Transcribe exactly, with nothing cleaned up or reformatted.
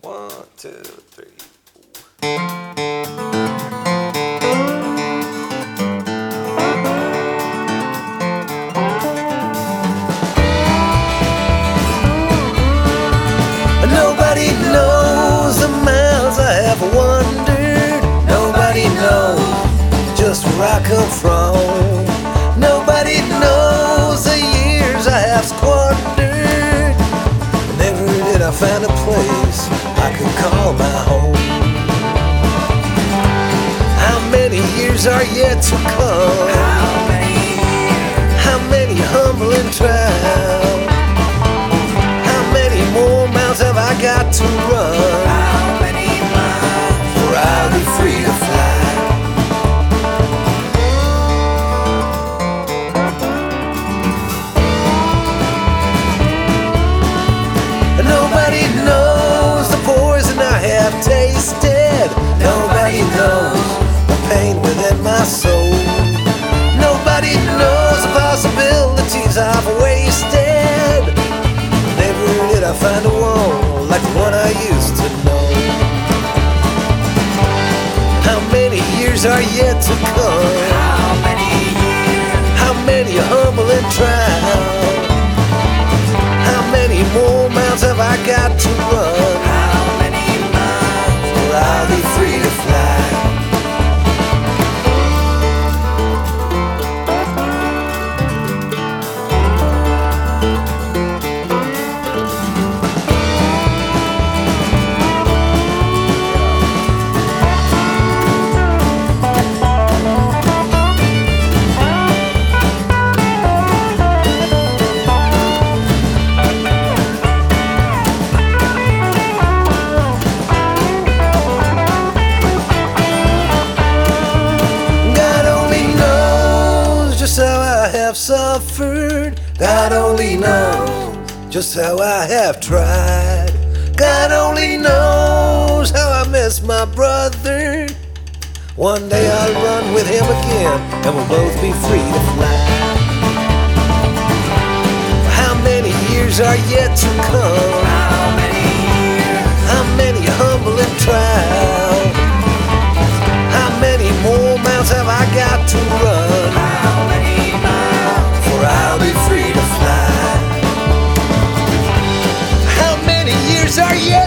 One, two, three. Nobody knows the miles I have wandered. Nobody knows just where I come from. Nobody knows the years I have squandered. Never did I find a place I could call my home. How many years are yet to come? How many years? How many humbling trials? How many more miles have I got to run? How many miles? Before I'll be free to fly. Nobody knows the poison I have tasted. Nobody knows the pain within my soul. Nobody knows the possibilities I've wasted. Never did I find a one like the one I used to know. How many years are yet to come? How many years? How many humbling trials? How many more miles have I got to run? How many miles? Or I'll be free to fly. Suffered. God only knows just how I have tried. God only knows how I miss my brother. One day I'll run with him again and we'll both be free to fly. How many years are yet to come? How many years? How many humbling trials? How many more miles have I got to run? How many I'll be free to fly. How many years are yet?